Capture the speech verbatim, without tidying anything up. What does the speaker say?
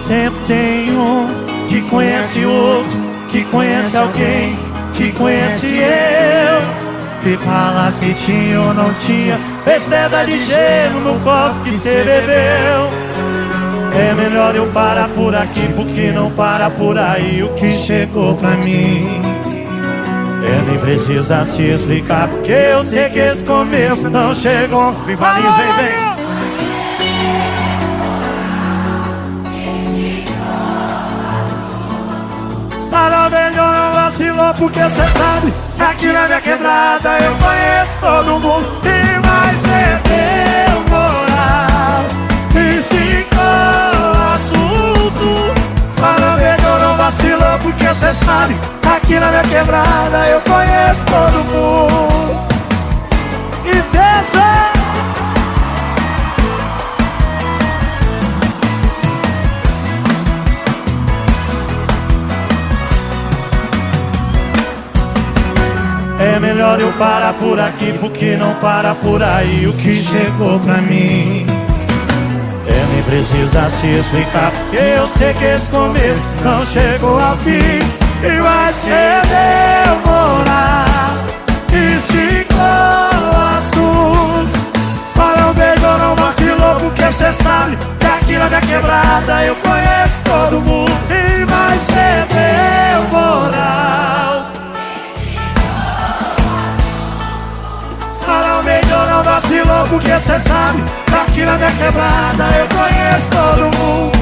sempre tem um que conhece outro, que conhece alguém, que conhece eu, que fala se tinha ou não tinha, fez pedra de gelo no copo que cê bebeu. É melhor eu parar por aqui, porque não para por aí o que chegou pra mim. É, nem precisa se explicar, porque eu sei que esse começo não chegou. Rivaliza, vem, vem. Sarau melhor não vacilou, porque cê sabe que aqui na minha quebrada eu conheço todo mundo. E vai ser teu moral, esticou o assunto. Sarau melhor não vacilou, porque cê sabe que aqui na minha quebrada eu conheço todo mundo. E desce. É melhor eu parar por aqui, porque não para por aí o que chegou pra mim. É, nem precisa se explicar, porque eu sei que esse começo não chegou ao fim. E vai ser demorar, esticou o assunto. Só não beijou, não vacilou, porque cê sabe que aqui na minha quebrada eu conheço todo mundo. E vai ser demorar. Sarau melhor não vacilou, porque cê sabe que aqui na minha quebrada eu conheço todo mundo.